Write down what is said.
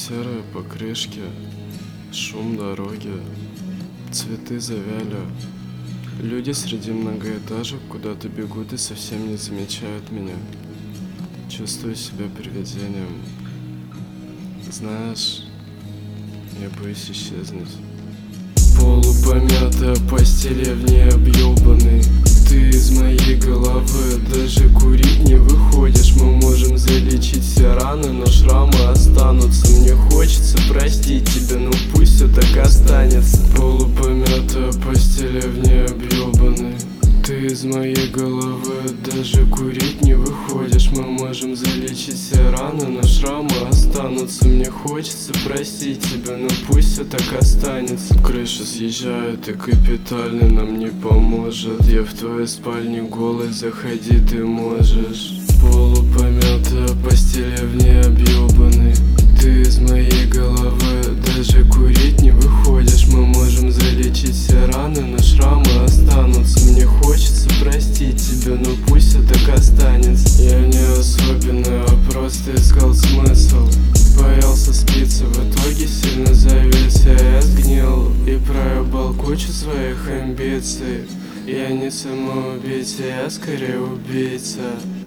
Серые покрышки, шум дороги, цветы завяли. Люди среди многоэтажек куда-то бегут и совсем не замечают меня. Чувствую себя привидением. Знаешь, я боюсь исчезнуть. Полупомятая постель, я в ней объебанный. Ты из моей головы, даже курить не выходишь. Мы можем залечить все раны, но шрамы останутся. Мне хочется простить тебя, но пусть все так останется. Полупомятая постель, я в ней объебанный. Ты из моей головы, даже курить не выходишь. Мы можем залечить все раны, но шрамы останутся. Мне хочется простить тебя, но пусть все так останется. Крыша съезжает и капитально нам не поможет. Я в твоей спальне голый, заходи ты можешь. Полупомятая постель, я в ней объебанный. Ты из моей головы, даже курить не выходишь. Мы можем залечить все раны, но шрамы останутся. Мне хочется простить тебя, но пусть все так останется. Я не особенный, а просто искал смысл. Боялся спиться, в итоге сильно завелся. Я сгнил и проебал кучу своих амбиций. Я не самоубийца, я скорее убийца.